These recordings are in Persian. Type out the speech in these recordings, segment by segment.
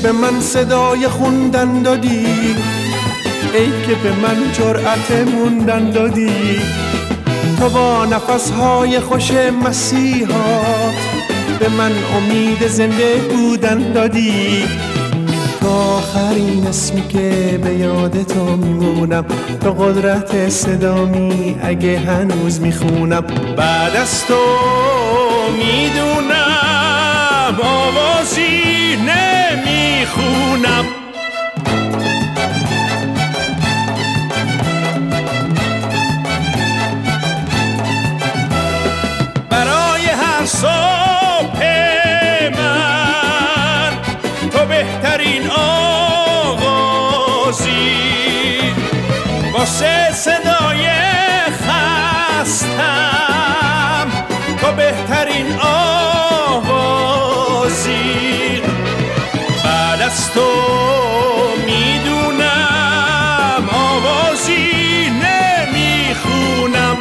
به من صدای خوندن دادی، ای که به من جرأت موندن دادی. تو با نفسهای خوش مسیحات به من امید زنده بودن دادی. تو آخرین اسمی که به یاد تو میمونم، تو قدرت صدامی اگه هنوز میخونم. بعد از تو میدونم آوازی نمیخونم. برای هر صبح من تو بهترین آغازی، واسه صدای خستم تو بهترین آوازی. بعد از تو میدونم آوازی نمیخونم.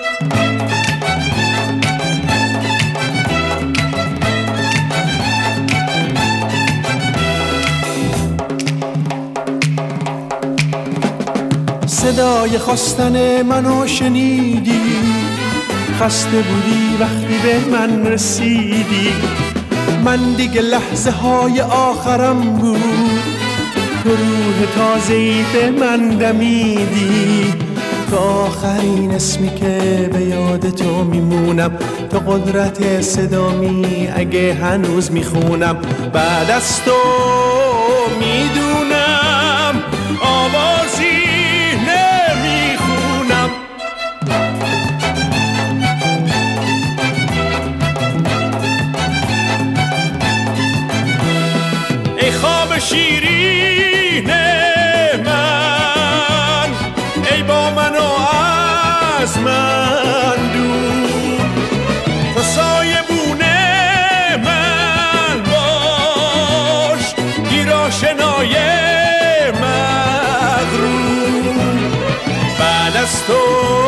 صدای خواستن منو شنیدی، خسته بودی وقتی به من رسیدی. من دیگه لحظه های آخرم بود، تو روح تازه‌ای به من دمیدی. تو آخرین اسمی که به یاد تو میمونم، تو قدرت صدامی اگه هنوز میخونم. بعد از تو میدونم آوازی نمیخونم. ای خواب شیرین من، ای با من و از من دور، تو سایبون من باش، گیراشنای مغرور. بعد از تو